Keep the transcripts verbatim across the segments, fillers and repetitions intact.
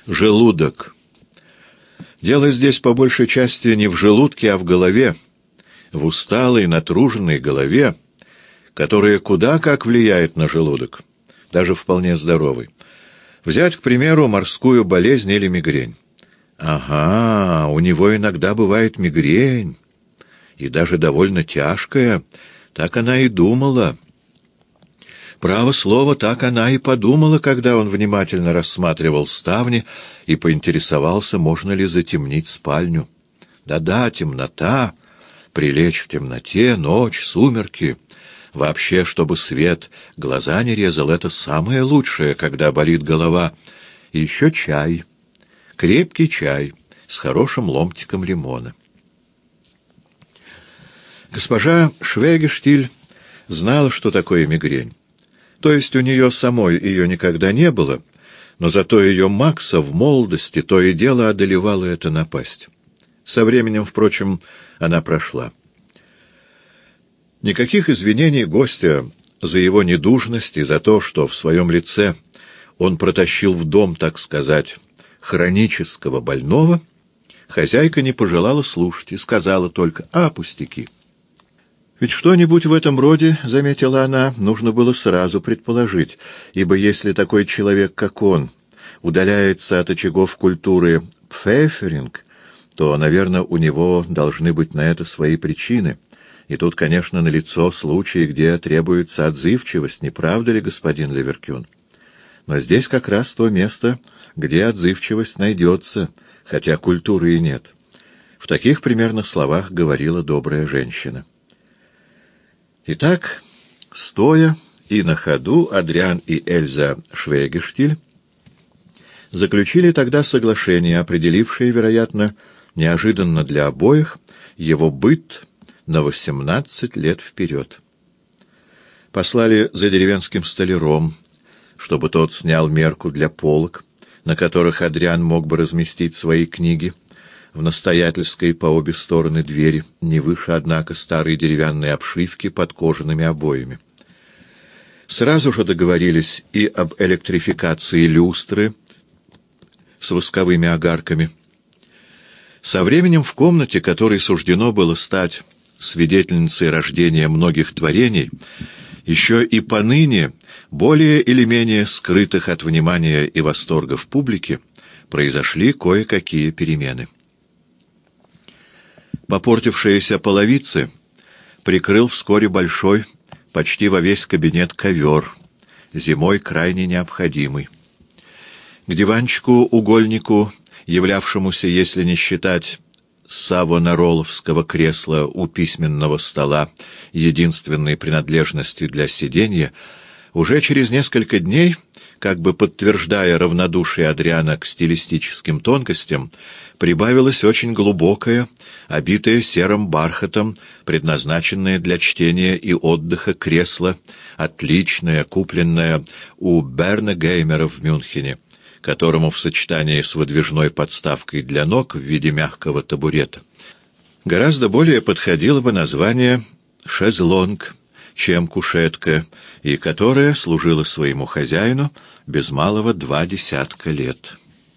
Желудок. Дело здесь по большей части не в желудке, а в голове, в усталой, натруженной голове, которая куда как влияет на желудок, даже вполне здоровый. Взять, к примеру, морскую болезнь или мигрень. Ага, у него иногда бывает мигрень, и даже довольно тяжкая. Так она и думала. Право слово, так она и подумала, когда он внимательно рассматривал ставни и поинтересовался, можно ли затемнить спальню. Да-да, темнота, прилечь в темноте, ночь, сумерки. Вообще, чтобы свет глаза не резал, это самое лучшее, когда болит голова. И еще чай, крепкий чай с хорошим ломтиком лимона. Госпожа Швегештиль знала, что такое мигрень. То есть у нее самой ее никогда не было, но зато ее Макса в молодости то и дело одолевала эта напасть. Со временем, впрочем, она прошла. Никаких извинений гостя за его недужность и за то, что в своем лице он протащил в дом, так сказать, хронического больного, хозяйка не пожелала слушать и сказала только «а, пустяки». Ведь что-нибудь в этом роде, — заметила она, — нужно было сразу предположить, ибо если такой человек, как он, удаляется от очагов культуры Пфефферинг, то, наверное, у него должны быть на это свои причины. И тут, конечно, налицо случаи, где требуется отзывчивость, не правда ли, господин Леверкюн? Но здесь как раз то место, где отзывчивость найдется, хотя культуры и нет. В таких примерных словах говорила добрая женщина. Итак, стоя и на ходу, Адриан и Эльза Швегештиль заключили тогда соглашение, определившее, вероятно, неожиданно для обоих, его быт на восемнадцать лет вперед. Послали за деревенским столяром, чтобы тот снял мерку для полок, на которых Адриан мог бы разместить свои книги, в настоятельской по обе стороны двери, не выше, однако, старой деревянной обшивки под кожаными обоями. Сразу же договорились и об электрификации люстры с восковыми огарками. Со временем в комнате, которой суждено было стать свидетельницей рождения многих творений, еще и поныне, более или менее скрытых от внимания и восторгов публики, произошли кое-какие перемены. Попортившиеся половицы прикрыл вскоре большой, почти во весь кабинет ковер, зимой крайне необходимый. К диванчику-угольнику, являвшемуся, если не считать савонароловского кресла у письменного стола, единственной принадлежностью для сиденья, уже через несколько дней, как бы подтверждая равнодушие Адриана к стилистическим тонкостям, прибавилось очень глубокое, обитое серым бархатом, предназначенное для чтения и отдыха кресло, отличное, купленное у Бернегеймера в Мюнхене, которому в сочетании с выдвижной подставкой для ног в виде мягкого табурета гораздо более подходило бы название «шезлонг», чем кушетка, и которая служила своему хозяину без малого два десятка лет.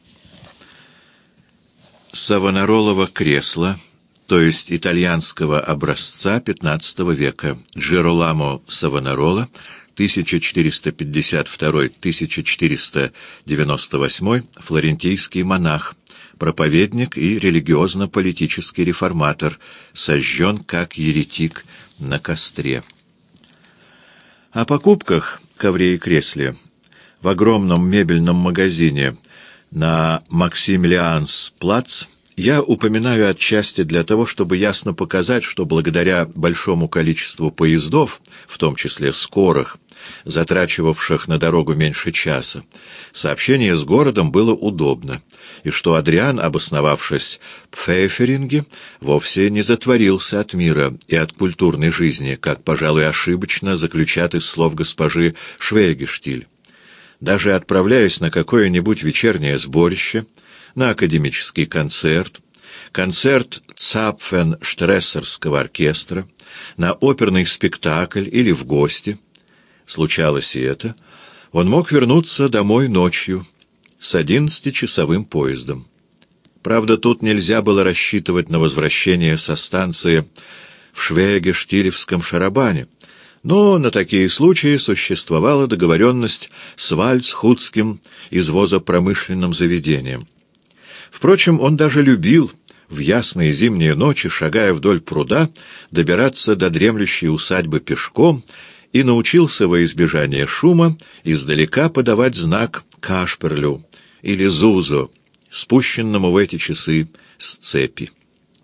Савонаролово кресло, то есть итальянского образца пятнадцатого века, Джироламо Савонарола, тысяча четыреста пятьдесят второй — тысяча четыреста девяносто восьмой, флорентийский монах, проповедник и религиозно-политический реформатор, сожжен как еретик на костре. О покупках ковре и кресле в огромном мебельном магазине на Максимилианс-плац я упоминаю отчасти для того, чтобы ясно показать, что благодаря большому количеству поездов, в том числе скорых, затрачивавших на дорогу меньше часа, сообщение с городом было удобно, и что Адриан, обосновавшись в Пфефферинге, вовсе не затворился от мира и от культурной жизни, как, пожалуй, ошибочно заключат из слов госпожи Швегештиль. Даже отправляясь на какое-нибудь вечернее сборище, на академический концерт, концерт Цапфенштрессерского оркестра, на оперный спектакль или в гости, случалось и это, он мог вернуться домой ночью, с одиннадцатичасовым поездом. Правда, тут нельзя было рассчитывать на возвращение со станции в Швеге-Штилевском шарабане, но на такие случаи существовала договоренность с Вальцхудским извозопромышленным заведением. Впрочем, он даже любил в ясные зимние ночи, шагая вдоль пруда, добираться до дремлющей усадьбы пешком и научился во избежание шума издалека подавать знак Кашперлю или Зузо, спущенному в эти часы с цепи.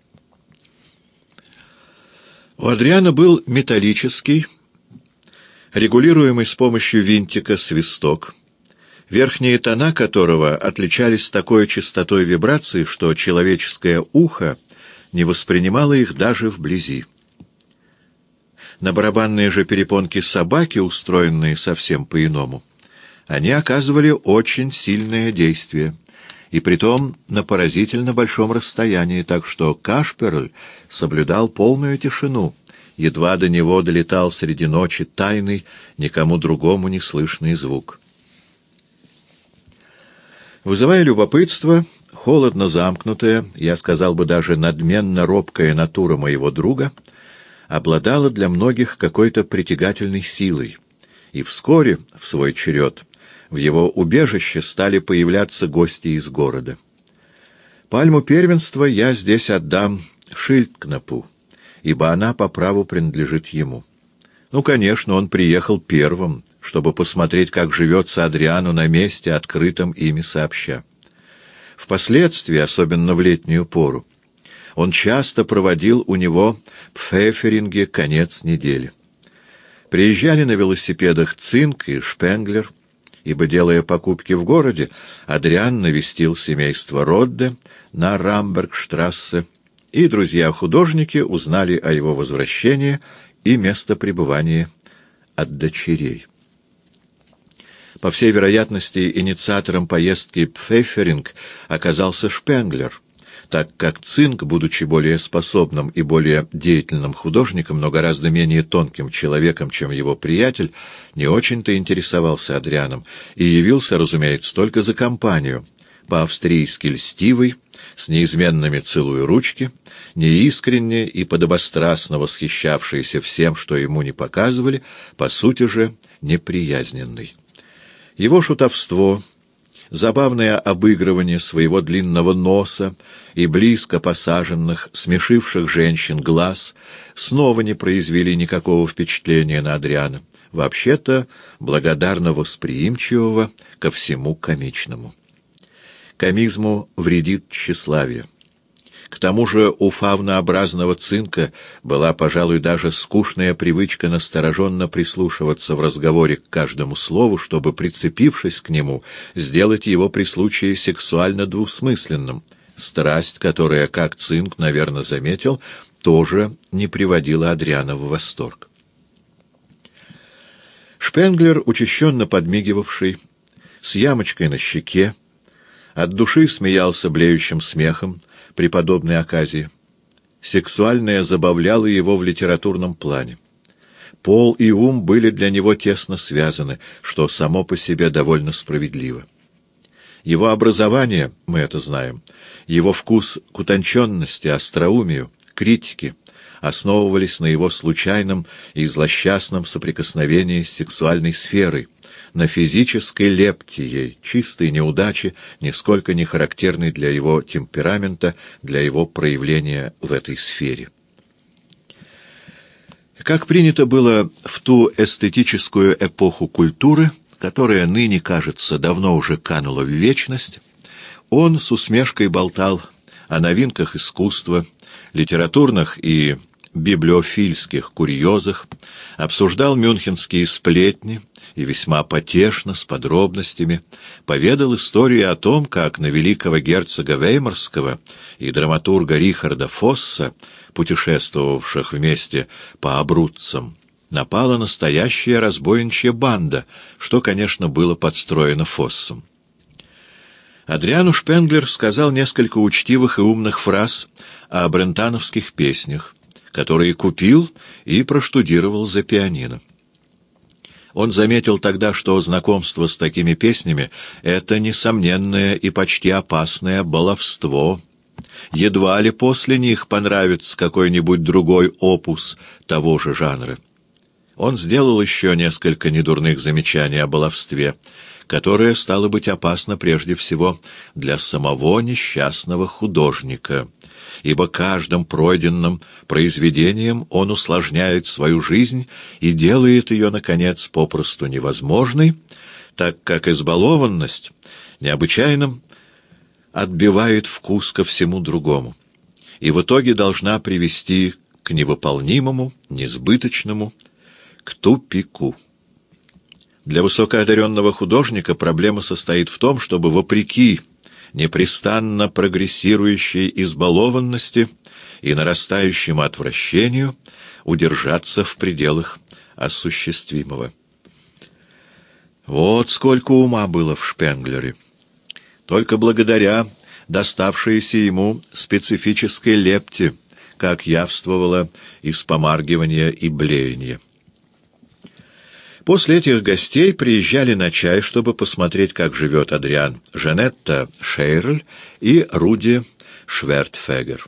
У Адриана был металлический, регулируемый с помощью винтика свисток, верхние тона которого отличались такой частотой вибраций, что человеческое ухо не воспринимало их даже вблизи. На барабанные же перепонки собаки, устроенные совсем по-иному, они оказывали очень сильное действие, и притом на поразительно большом расстоянии, так что Кашперль соблюдал полную тишину, едва до него долетал среди ночи тайный, никому другому не слышный звук. Вызывая любопытство, холодно замкнутая, я сказал бы даже надменно робкая натура моего друга обладала для многих какой-то притягательной силой, и вскоре, в свой черед, в его убежище стали появляться гости из города. Пальму первенства я здесь отдам Шильдкнапу, ибо она по праву принадлежит ему. Ну, конечно, он приехал первым, чтобы посмотреть, как живется Адриану на месте, открытом ими сообща. Впоследствии, особенно в летнюю пору, он часто проводил у него в Пфефферинге конец недели. Приезжали на велосипедах Цинк и Шпенглер, ибо, делая покупки в городе, Адриан навестил семейство Родде на Рамбергштрассе, и друзья-художники узнали о его возвращении и место пребывания от дочерей. По всей вероятности, инициатором поездки в Пфефферинг оказался Шпенглер, так как Цинк, будучи более способным и более деятельным художником, но гораздо менее тонким человеком, чем его приятель, не очень-то интересовался Адрианом и явился, разумеется, только за компанию, по-австрийски льстивый, с неизменными целуя ручки, неискренне и подобострастно восхищавшийся всем, что ему не показывали, по сути же неприязненный. Его шутовство, забавное обыгрывание своего длинного носа и близко посаженных, смешивших женщин глаз снова не произвели никакого впечатления на Адриана, вообще-то благодарно восприимчивого ко всему комичному. Комизму вредит тщеславие. К тому же у фавнообразного Цинка была, пожалуй, даже скучная привычка настороженно прислушиваться в разговоре к каждому слову, чтобы, прицепившись к нему, сделать его при случае сексуально двусмысленным. Страсть, которая, как Цинк, наверное, заметил, тоже не приводила Адриана в восторг. Шпенглер, учащенно подмигивавший, с ямочкой на щеке, от души смеялся блеющим смехом при подобной оказии. Сексуальное забавляло его в литературном плане. Пол и ум были для него тесно связаны, что само по себе довольно справедливо. Его образование, мы это знаем, его вкус к утонченности, остроумию, критике основывались на его случайном и злосчастном соприкосновении с сексуальной сферой, на физической лепте ей, чистой неудаче, нисколько не характерной для его темперамента, для его проявления в этой сфере. Как принято было в ту эстетическую эпоху культуры, которая ныне, кажется, давно уже канула в вечность, он с усмешкой болтал о новинках искусства, литературных и библиофильских курьезах, обсуждал мюнхенские сплетни и весьма потешно, с подробностями, поведал историю о том, как на великого герцога Веймарского и драматурга Рихарда Фосса, путешествовавших вместе по Абруццам, напала настоящая разбойничья банда, что, конечно, было подстроено Фоссом. Адриану Шпенглер сказал несколько учтивых и умных фраз о брентановских песнях, которые купил и проштудировал за пианино. Он заметил тогда, что знакомство с такими песнями — это несомненное и почти опасное баловство. Едва ли после них понравится какой-нибудь другой опус того же жанра. Он сделал еще несколько недурных замечаний о баловстве, которое стало быть опасно прежде всего для самого несчастного художника, ибо каждым пройденным произведением он усложняет свою жизнь и делает ее, наконец, попросту невозможной, так как избалованность необычайным отбивает вкус ко всему другому, и в итоге должна привести к невыполнимому, несбыточному, к тупику. Для высокоодаренного художника проблема состоит в том, чтобы, вопреки непрестанно прогрессирующей избалованности и нарастающему отвращению, удержаться в пределах осуществимого. Вот сколько ума было в Шпенглере. Только благодаря доставшейся ему специфической лепте, как явствовало из помаргивания и блеяния. После этих гостей приезжали на чай, чтобы посмотреть, как живет Адриан Жанетта Шейрль и Руди Швертфегер.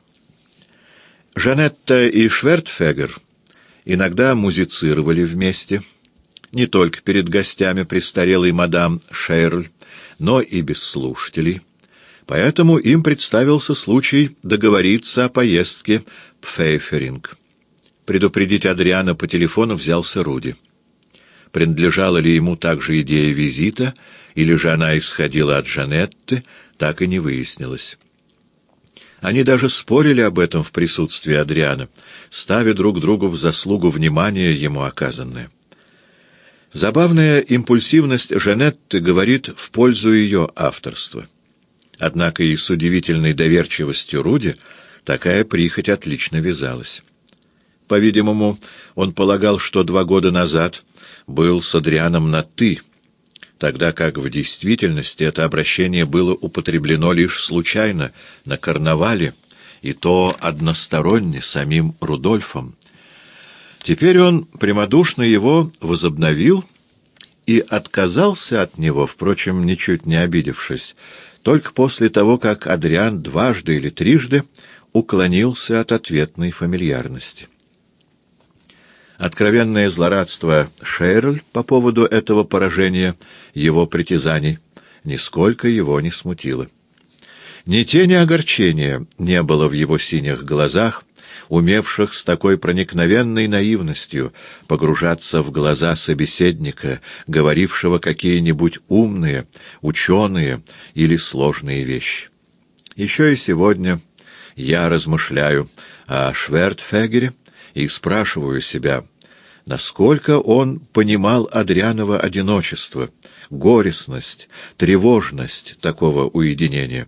Жанетта и Швертфегер иногда музицировали вместе, не только перед гостями престарелой мадам Шейрль, но и без слушателей. Поэтому им представился случай договориться о поездке в Пфейферинг. Предупредить Адриана по телефону взялся Руди. Принадлежала ли ему также идея визита, или же она исходила от Жанетты, так и не выяснилось. Они даже спорили об этом в присутствии Адриана, ставя друг другу в заслугу внимания ему оказанное. Забавная импульсивность Жанетты говорит в пользу ее авторства. Однако и с удивительной доверчивостью Руди такая прихоть отлично вязалась. По-видимому, он полагал, что два года назад был с Адрианом на «ты», тогда как в действительности это обращение было употреблено лишь случайно, на карнавале, и то односторонне самим Рудольфом. Теперь он прямодушно его возобновил и отказался от него, впрочем, ничуть не обидевшись, только после того, как Адриан дважды или трижды уклонился от ответной фамильярности. Откровенное злорадство Шейрль по поводу этого поражения его притязаний нисколько его не смутило. Ни тени огорчения не было в его синих глазах, умевших с такой проникновенной наивностью погружаться в глаза собеседника, говорившего какие-нибудь умные, ученые или сложные вещи. Еще и сегодня я размышляю о Швертфегере и спрашиваю себя, насколько он понимал Адрианово одиночество, горестность, тревожность такого уединения.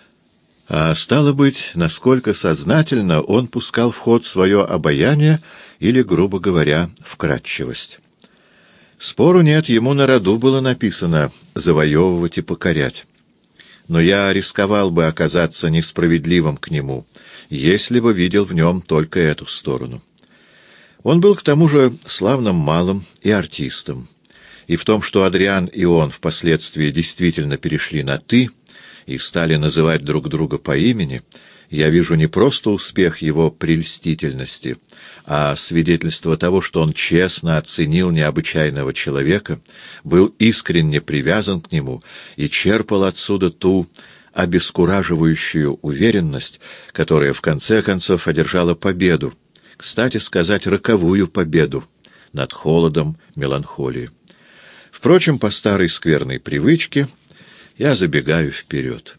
А стало быть, насколько сознательно он пускал в ход свое обаяние или, грубо говоря, вкрадчивость. Спору нет, ему на роду было написано «завоевывать и покорять». Но я рисковал бы оказаться несправедливым к нему, если бы видел в нем только эту сторону. Он был к тому же славным малым и артистом, и в том, что Адриан и он впоследствии действительно перешли на «ты» и стали называть друг друга по имени, я вижу не просто успех его прельстительности, а свидетельство того, что он честно оценил необычайного человека, был искренне привязан к нему и черпал отсюда ту обескураживающую уверенность, которая в конце концов одержала победу, кстати сказать, роковую победу над холодом меланхолии. Впрочем, по старой скверной привычке я забегаю вперед.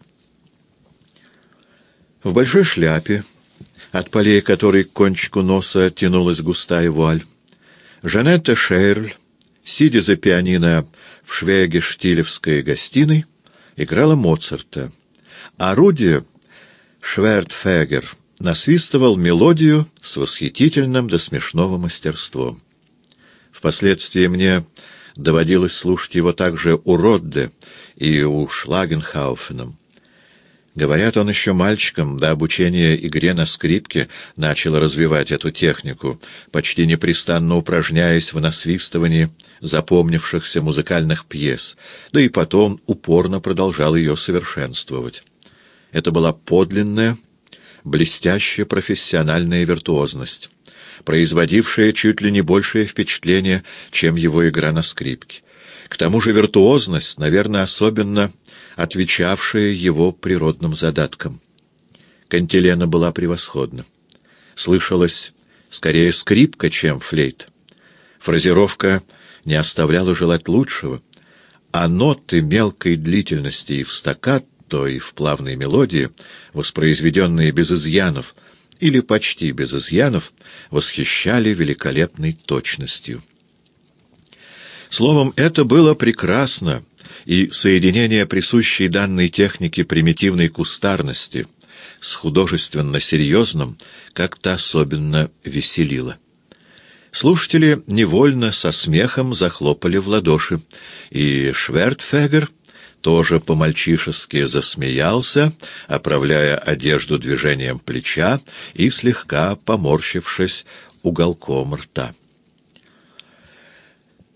В большой шляпе, от полей которой к кончику носа тянулась густая вуаль, Жанетта Шейрль, сидя за пианино в Швегештилевской гостиной, играла Моцарта, а Руди Швертфегер насвистывал мелодию с восхитительным до смешного мастерством. Впоследствии мне доводилось слушать его также у Родде и у Шлагенхауфена. Говорят, он еще мальчиком до обучения игре на скрипке начал развивать эту технику, почти непрестанно упражняясь в насвистывании запомнившихся музыкальных пьес, да и потом упорно продолжал ее совершенствовать. Это была подлинная, блестящая профессиональная виртуозность, производившая чуть ли не большее впечатление, чем его игра на скрипке. К тому же виртуозность, наверное, особенно отвечавшая его природным задаткам. Кантилена была превосходна. Слышалась скорее скрипка, чем флейт. Фразировка не оставляла желать лучшего, а ноты мелкой длительности и в стаккато, и в плавной мелодии, воспроизведенные без изъянов или почти без изъянов, восхищали великолепной точностью. Словом, это было прекрасно, и соединение присущей данной технике примитивной кустарности с художественно-серьезным как-то особенно веселило. Слушатели невольно со смехом захлопали в ладоши, и Швертфегер тоже по-мальчишески засмеялся, оправляя одежду движением плеча и слегка поморщившись уголком рта.